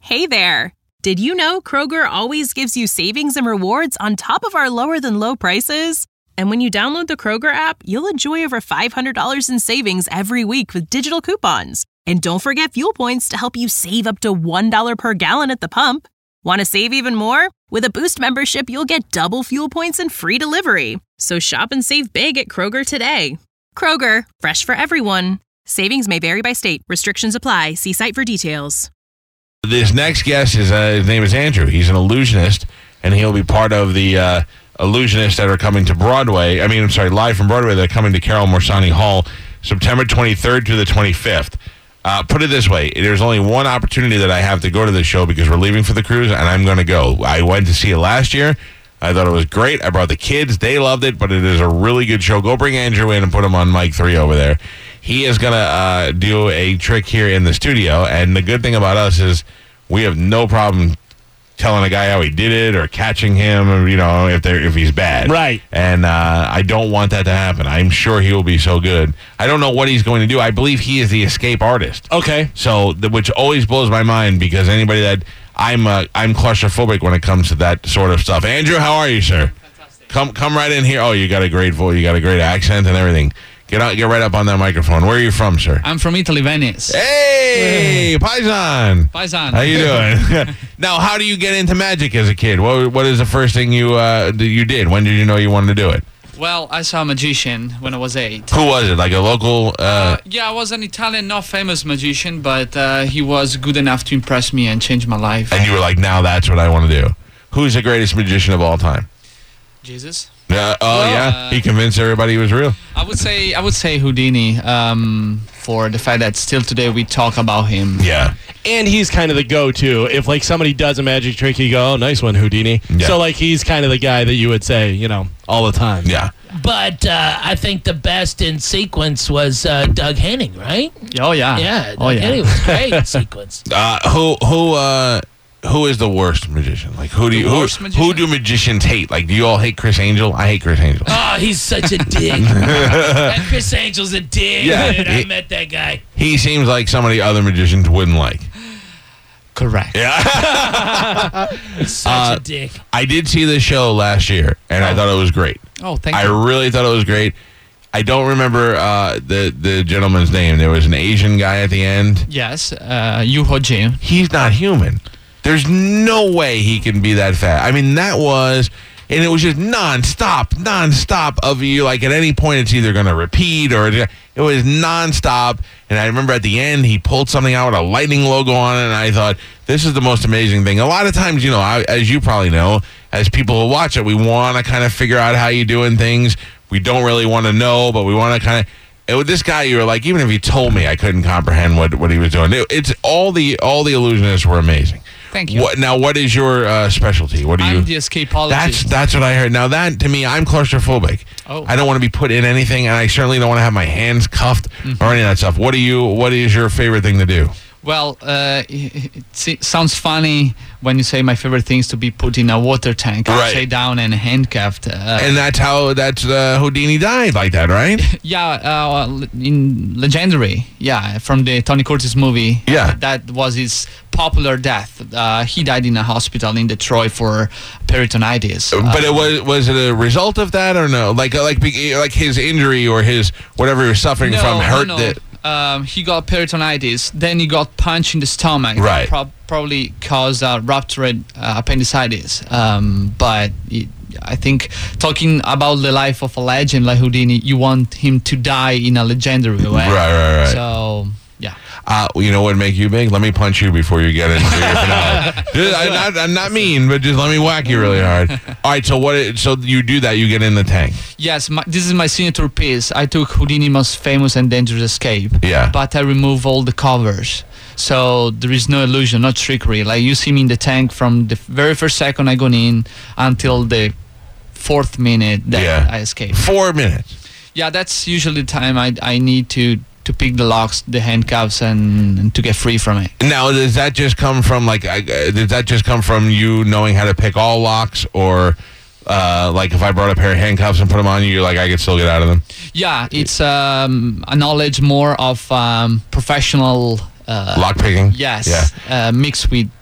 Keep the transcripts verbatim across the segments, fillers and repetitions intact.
Hey there! Did you know Kroger always gives you savings and rewards on top of our lower-than-low prices? And when you download the Kroger app, you'll enjoy over five hundred dollars in savings every week with digital coupons. And don't forget fuel points to help you save up to one dollar per gallon at the pump. Want to save even more? With a Boost membership, you'll get double fuel points and free delivery. So shop and save big at Kroger today. Kroger, fresh for everyone. Savings may vary by state. Restrictions apply. See site for details. This next guest, is uh, his name is Andrew. He's an illusionist, and he'll be part of the uh, illusionists that are coming to Broadway. I mean, I'm sorry, live from Broadway. They're coming to Carol Morsani Hall September twenty-third to the twenty-fifth. Uh, put it this way, there's only one opportunity that I have to go to this show because we're leaving for the cruise, and I'm going to go. I went to see it last year. I thought it was great. I brought the kids. They loved it, but it is a really good show. Go bring Andrew in and put him on mic three over there. He is going to uh, do a trick here in the studio, and the good thing about us is we have no problem telling a guy how he did it or catching him, or, you know, if they're if he's bad. Right. And uh, I don't want that to happen. I'm sure he will be so good. I don't know what he's going to do. I believe he is the escape artist. Okay. So, the, which always blows my mind because anybody that I'm uh, I'm claustrophobic when it comes to that sort of stuff. Andrew, how are you, sir? Fantastic. Come come right in here. Oh, you got a great voice. You got a great accent and everything. Get out, get right up on that microphone. Where are you from, sir? I'm from Italy, Venice. Hey, Paisan. Paisan. How you doing? Now, how do you get into magic as a kid? What What is the first thing you uh, you did? When did you know you wanted to do it? Well, I saw a magician when I was eight. Who was it? Like a local? Uh... Uh, yeah, I was an Italian, not famous magician, but uh, he was good enough to impress me and change my life. And you were like, now that's what I want to do. Who's the greatest magician of all time? Jesus. Uh, oh Well, yeah, uh, he convinced everybody he was real. I would say I would say Houdini um, for the fact that still today we talk about him. Yeah. And he's kind of the go-to. If, like, somebody does a magic trick, you go, oh, nice one, Houdini. Yeah. So, like, he's kind of the guy that you would say, you know, all the time. Yeah. But uh, I think the best in sequence was uh, Doug Henning, right? Oh yeah. Yeah, Doug oh, yeah. Henning was great in sequence. Uh, who who uh who is the worst magician? Like who do you The who, worst magician? who do magicians hate? Like do you all hate Chris Angel? I hate Chris Angel. Oh, he's such a dick. And Chris Angel's a dick. Yeah. Dude, I He- met that guy. He seems like somebody other magicians wouldn't like. Correct. Yeah. He's such Uh, a dick. I did see this show last year, and I thought it was great. Oh, thank I you. really thought it was great. I don't remember uh, the the gentleman's name. There was an Asian guy at the end. Yes, uh, Yu Ho Jin. He's not human. There's no way he can be that fat. I mean, that was, and it was just nonstop, nonstop of you. Like at any point, it's either going to repeat or it was nonstop. And I remember at the end, he pulled something out with a lightning logo on it, and I thought, this is the most amazing thing. A lot of times, you know, I, as you probably know, as people who watch it, we want to kind of figure out how you're doing things. We don't really want to know, but we want to kind of. And with this guy, you were like, even if you told me, I couldn't comprehend what, what he was doing. It, it's all the all the illusionists were amazing. Thank you. What, now, what is your uh, specialty? What do you? I'm the escapologist. That's that's what I heard. Now that to me, I'm claustrophobic. Oh. I don't want to be put in anything, and I certainly don't want to have my hands cuffed Mm-hmm. or any of that stuff. What do you? What is your favorite thing to do? Well, uh, it, it, it sounds funny when you say my favorite thing is to be put in a water tank, Right. upside down and handcuffed. Uh, And that's how that's uh, Houdini died like that, right? yeah, uh, in Legendary, yeah, from the Tony Curtis movie. Yeah. That was his popular death. Uh, he died in a hospital in Detroit for peritonitis. But Uh, it was was it a result of that or no? Like like like his injury or his whatever he was suffering no, from hurt no, no. that. Um, he got peritonitis, then he got punched in the stomach. That Right. prob- probably caused a ruptured uh, appendicitis. Um, but it, I think talking about the life of a legend like Houdini, you want him to die in a legendary way. Right, right, right. So, yeah. Uh, you know what would make you big? Let me punch you before you get into your finale. Just, I'm, not, I'm not mean, but just let me whack you really hard. All right, so what? It, so you do that, you get in the tank. Yes, my, this is my signature piece. I took Houdini's most famous and dangerous escape. Yeah. But I remove all the covers. So there is no illusion, no trickery. Like you see me in the tank from the very first second I go in until the fourth minute that Yeah. I escape. Four minutes. Yeah, that's usually the time I, I need to, to pick the locks, the handcuffs, and, and to get free from it. Now, does that just come from like? Uh, does that just come from you knowing how to pick all locks, or uh, like if I brought a pair of handcuffs and put them on you, you're like I could still get out of them? Yeah, it's um, a knowledge more of um, professional. Uh, Lock picking. Yes. Yeah. Uh, mixed with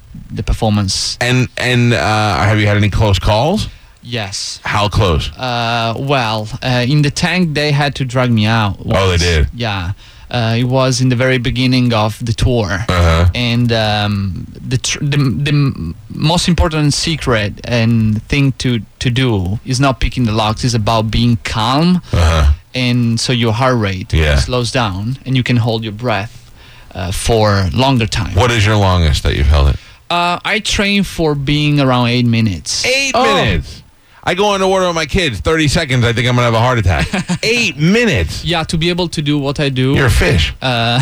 the performance. And and uh, have you had any close calls? Yes. How close? Uh, well, uh, in the tank, they had to drag me out. Oh, they once. did? Yeah. Uh, it was in the very beginning of the tour. Uh-huh. And um, the, tr- the the m- most important secret and thing to, to do is not picking the locks. It's about being calm. Uh-huh. And so your heart rate Yeah. slows down and you can hold your breath uh, for longer time. What is your longest that you've held it? Uh, I train for being around eight minutes. Eight Oh. minutes. I go underwater with my kids. Thirty seconds. I think I'm gonna have a heart attack. Eight minutes. Yeah, to be able to do what I do, You're a fish. uh,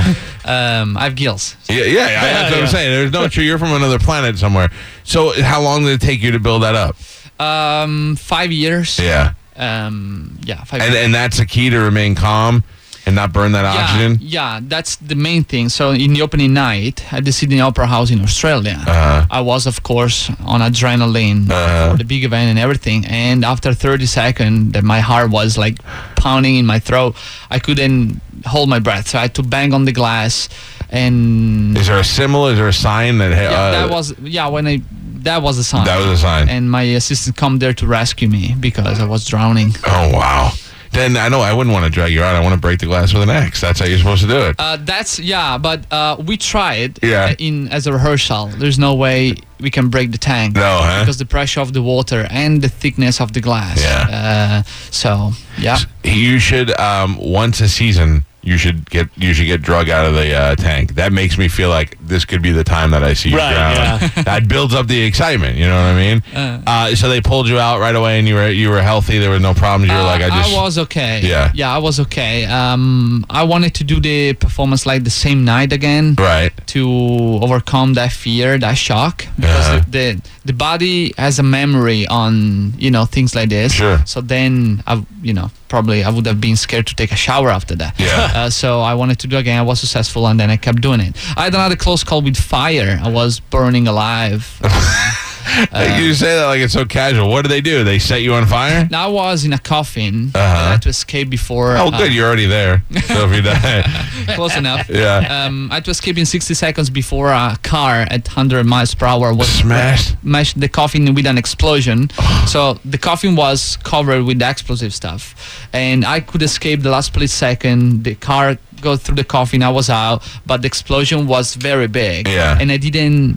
um, I have gills. Yeah, yeah, yeah, that's what yeah. I'm saying. There's no true. You're from another planet somewhere. So, how long did it take you to build that up? Um, five years. Yeah, Um, yeah, five and years. and that's a key to remain calm and not burn that yeah, oxygen. yeah, that's the main thing. So in the opening night at the Sydney Opera House in Australia, Uh-huh. I was of course on adrenaline Uh-huh. for the big event and everything. And after thirty seconds, that my heart was like pounding in my throat. I couldn't hold my breath, so I had to bang on the glass. And Is there a symbol? Is there a sign that? hey, yeah, uh, that was yeah when I that was a sign. That was a sign. And my assistant come there to rescue me because I was drowning. Oh wow. Then I know I wouldn't want to drag you out. I want to break the glass with an axe. That's how you're supposed to do it. Uh, that's yeah, but uh, we tried Yeah. in as a rehearsal. There's no way we can break the tank No, huh? because the pressure of the water and the thickness of the glass. Yeah. Uh, so yeah. You should um, once a season. You should get you should get drug out of the uh, tank. That makes me feel like this could be the time that I see you Right, drown. yeah. That builds up the excitement. You know what I mean? Uh, Uh, so they pulled you out right away, and you were you were healthy. There were no problems. You were Uh, like, I just was okay. Yeah. Yeah, I was okay. Um, I wanted to do the performance like the same night again. right. To overcome that fear, that shock, because Uh-huh. the, the the body has a memory on you know things like this. Sure. So then I, you know, probably I would have been scared to take a shower after that. Yeah. Uh, so I wanted to do it again. I was successful, and then I kept doing it. I had another close call with fire. I was burning alive. you say that like it's so casual. What do they do? They set you on fire? Now I was in a coffin. Uh-huh. I had to escape before. Oh, uh, good. You're already there. So if you die, Close enough. Yeah. Um, I had to escape in sixty seconds before a car at one hundred miles per hour was Smashed? smashed the coffin with an explosion. So the coffin was covered with explosive stuff, and I could escape the last split second. The car go through the coffin. I was out, but the explosion was very big. Yeah. And I didn't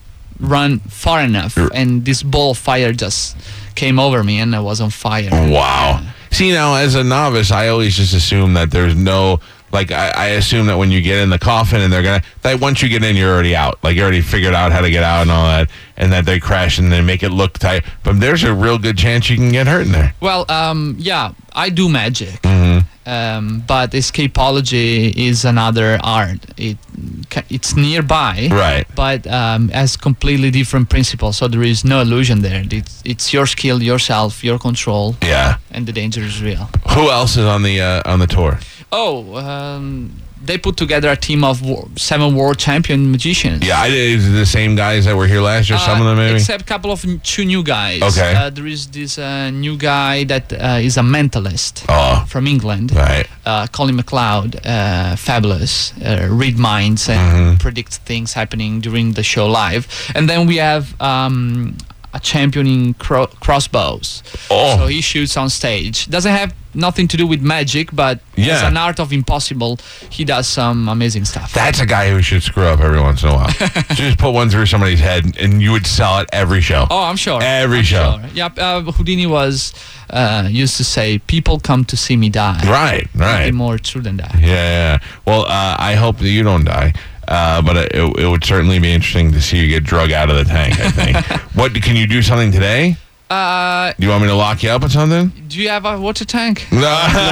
run far enough, You're- and this ball of fire just came over me, and I was on fire. wow. See, now as a novice, I always just assume that there's no. Like I, I assume that when you get in the coffin and they're gonna that once you get in you're already out. Like you already figured out how to get out and all that, and that they crash and they make it look tight. But there's a real good chance you can get hurt in there. Well, um, yeah, I do magic, Mm-hmm. um, but escapology is another art. It ca- it's nearby, Right. but um, has completely different principles. So there is no illusion there. It's, it's your skill, yourself, your control, Yeah. and the danger is real. Who else is on the uh, on the tour? Oh, um, they put together a team of wor- seven world champion magicians. Yeah, I is it the same guys that were here last year. Some of them Uh, maybe. Except a couple of n- two new guys. Okay. Uh, there is this uh, new guy that uh, is a mentalist Oh, from England. right. Uh, Colin McLeod, uh, fabulous, uh, read minds and Mhm. predict things happening during the show live. And then we have um, a champion in cro- crossbows. Oh. So he shoots on stage. Doesn't have nothing to do with magic, but Yeah. it's an art of impossible. He does some amazing stuff. That's a guy who should screw up every once in a while. Just put one through somebody's head, and you would sell it every show. Oh, I'm sure. Every I'm show. Sure. Yeah, uh, Houdini was uh, used to say, "People come to see me die." Right, right. Nothing more true than that. Yeah, yeah. Well, uh, I hope that you don't die. Uh, but it, it would certainly be interesting to see you get drug out of the tank, I think. What, can you do something today? Uh, Do you want me to lock you up with something? do you have a water tank? No.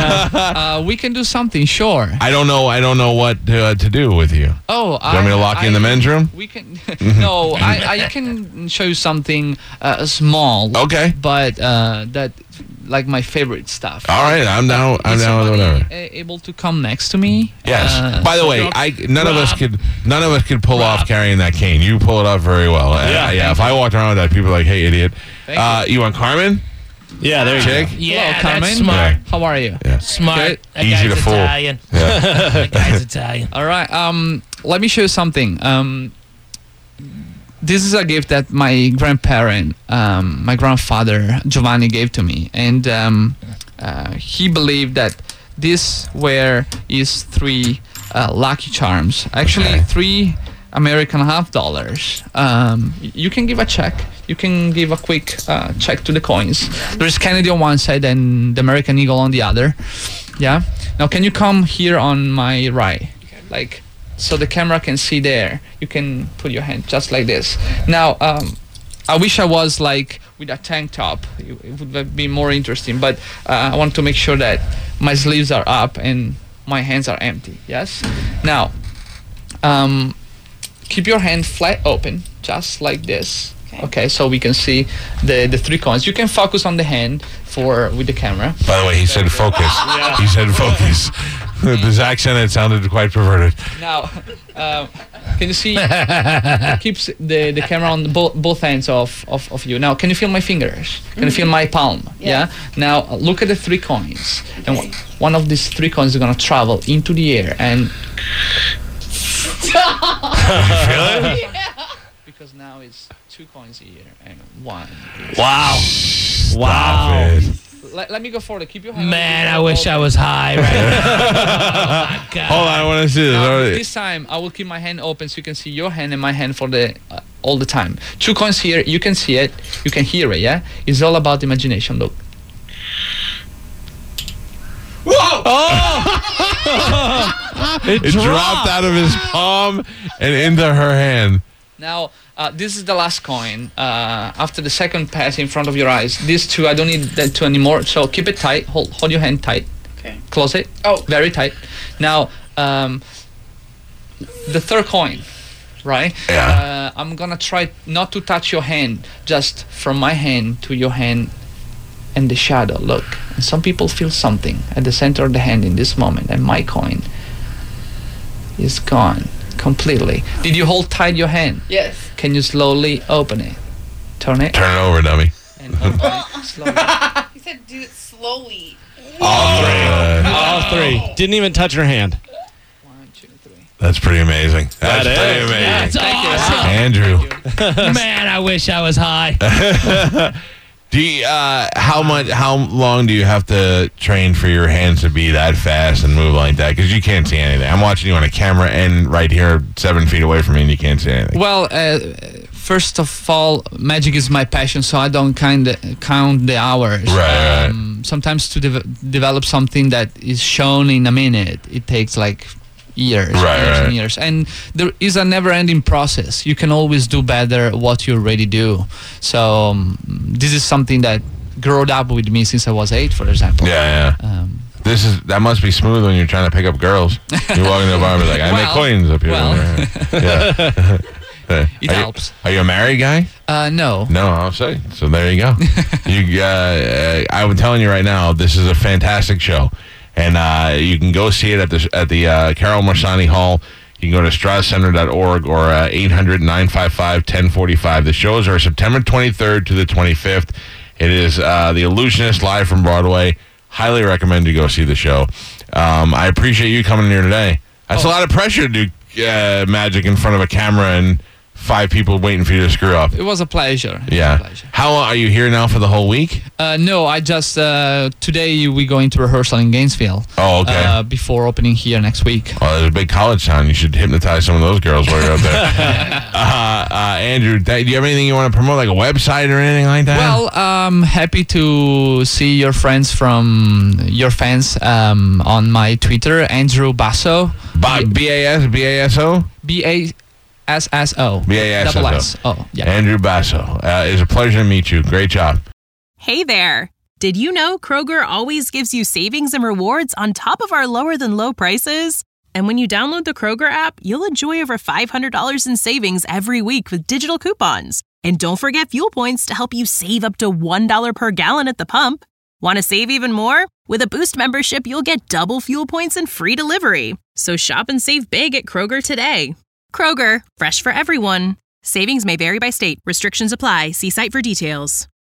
Uh, we can do something, sure. I don't know. I don't know what to, uh, to do with you. Oh, Do you want me to lock you in the men's room? We can. No, I, I can show you something uh, small. Okay. But uh, that, like my favorite stuff. All right, I'm down. I'm Is down with somebody, whatever. uh, able to come next to me? Yes. Uh, By the so way, Rob- I none of us Rob- could none of us could pull off Rob. carrying that cane. You pull it off very well. Uh, Yeah. yeah. If I walked around with that, people are like, "Hey, idiot." Thank Uh, you want Carmen? Yeah, there you Chick? go. Yeah, Hello, that's Carmen. smart. How are you? Yeah. Smart. Good. That Easy guy's to fool. Italian. Yeah. That guy's Italian. All right. Um, let me show you something. Um, this is a gift that my grandparent, um, my grandfather Giovanni, gave to me, and um, uh, he believed that this were is three uh, Lucky Charms. Actually, Okay. three American half dollars. Um, you can give a check. You can give a quick uh, check to the coins. There's Kennedy on one side and the American Eagle on the other. Yeah. Now, can you come here on my right? Like, so the camera can see there. You can put your hand just like this. Now, um, I wish I was like with a tank top. It, it would be more interesting. But uh, I want to make sure that my sleeves are up and my hands are empty. Yes. Now, um, keep your hand flat open, just like this. Okay. Okay, so we can see the the three coins. You can focus on the hand for with the camera. By the way, he said focus. He said focus. This accent, it sounded quite perverted. Now, uh, can you see? Keeps the, the camera on both both ends of, of, of you. Now, can you feel my fingers? Can you feel my palm? Yeah. Yeah. Now, uh, look at the three coins, and one- one of these three coins is gonna travel into the air and. Feel it? Because now it's two coins here and one. Wow. Stop Wow. it. Let, let me go forward. Keep your hand. Man, on I the wish I was high right now. Oh my God. Hold on, I want to see this. Now, All right. this time I will keep my hand open so you can see your hand and my hand for the uh, all the time. Two coins here. You can see it. You can hear it. Yeah. It's all about imagination. Look. It dropped out of his palm and into her hand. Now, uh, this is the last coin. Uh, after the second pass in front of your eyes, these two, I don't need that two anymore. So keep it tight. Hold, hold your hand tight. Okay. Close it. Oh. Very tight. Now, um, the third coin, right? Yeah. Uh, I'm gonna try not to touch your hand, just from my hand to your hand and the shadow. Look. And some people feel something at the center of the hand in this moment, and my coin is gone completely. Did you hold tight your hand? Yes. Can you slowly open it? Turn it Turn it over, dummy. and open it slowly. You said do it slowly. All right. All three. Didn't even touch her hand. One, two, three. That's pretty amazing. That's That pretty is. amazing. That's awesome. Andrew, Man, I wish I was high. do you, uh, how much? How long do you have to train for your hands to be that fast and move like that? Because you can't see anything. I'm watching you on a camera and right here, seven feet away from me, and you can't see anything. Well, uh, first of all, magic is my passion, so I don't kind of count the hours. Right, Um, sometimes to de- develop something that is shown in a minute, it takes like years, Right, years right. and years. And there is a never-ending process. You can always do better what you already do. So um, this is something that grew up with me since I was eight, for example. Yeah, yeah. Um, This is that must be smooth when you're trying to pick up girls. You walk into a bar and be like, I make Well, coins up here. well. Yeah. It are helps. You, are you a married guy? uh, no. No, I'll say. So there you go. you, uh, uh, I'm telling you right now, this is a fantastic show, and uh, you can go see it at the at the uh, Carol Morsani Hall. You can go to strauss center dot org or uh, eight hundred, nine five five, one oh four five. The shows are September twenty-third to the twenty-fifth. It is uh, The Illusionist live from Broadway. Highly recommend you go see the show. Um, I appreciate you coming here today. That's Oh. a lot of pressure to do uh, magic in front of a camera and five people waiting for you to screw up. It was a pleasure. It was a Yeah. pleasure. How are you here now for the whole week? Uh, no, I just uh, today we go into rehearsal in Gainesville. Oh, okay. Uh, before opening here next week. Well, there's a big college town. You should hypnotize some of those girls while you're up there. uh, uh, Andrew, th- do you have anything you want to promote, like a website or anything like that? Well, I'm happy to see your friends from your fans um, on my Twitter, Andrew Basso, Ba- B A S B A S O? B A S S O, B A S S O. double S. Oh, yeah. Andrew Basso. Uh, it's a pleasure to meet you. Great job. Hey there! Did you know Kroger always gives you savings and rewards on top of our lower than low prices? And when you download the Kroger app, you'll enjoy over five hundred dollars in savings every week with digital coupons. And don't forget fuel points to help you save up to one dollar per gallon at the pump. Want to save even more? With a Boost membership, you'll get double fuel points and free delivery. So shop and save big at Kroger today. Kroger, fresh for everyone. Savings may vary by state. Restrictions apply. See site for details.